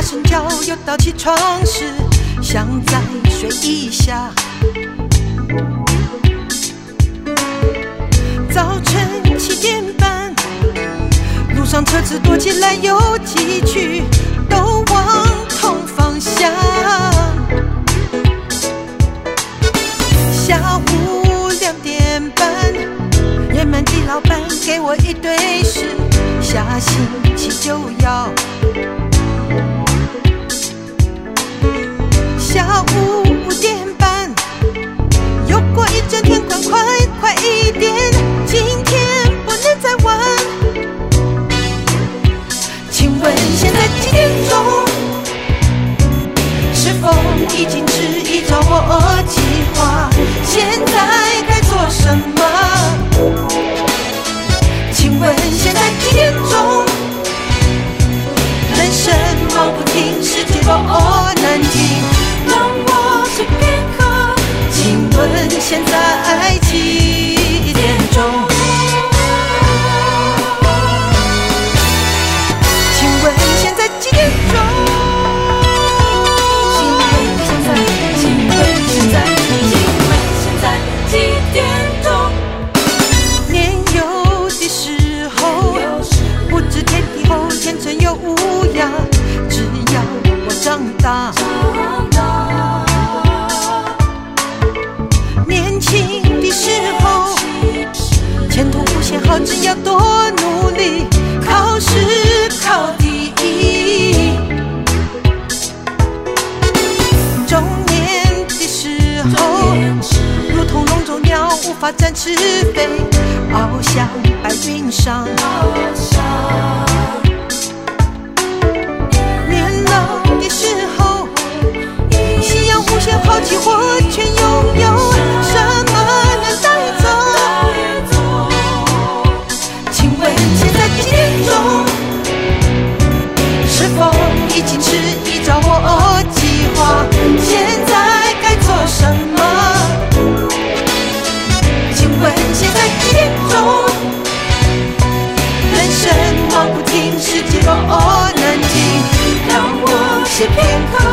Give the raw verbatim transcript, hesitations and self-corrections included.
声觉，又到起床时，想再睡一下。早晨七点半，路上车子多起来有几曲，都往同方向。下午两点半，野蛮的老板给我一堆事，下星期就要。下午五点半，又过一整天，快快快一点，今天不能再玩。请问现在几点钟？是否已经迟依照我计划？现在该做什么？请问现在几点钟？人生忙不停，世界多难听。让我睡片刻，请问现在几点钟？请问现在几点钟？请问现在，请问现在，请问现在几点钟？年幼的时候，不知天地后，天真又无涯，只要我长大。年轻的时候，前途无限好，只要多努力，考试考第一。中年的时候，如同笼中鸟，无法展翅飞，翱翔白云上。年老的时候，夕阳无限好奇，我全拥有，什么能带走？请问现在几点钟？是否已经是依照我计划？现在该做什么？请问现在几点钟？人生忙不停，世界多难听，让我歇片刻。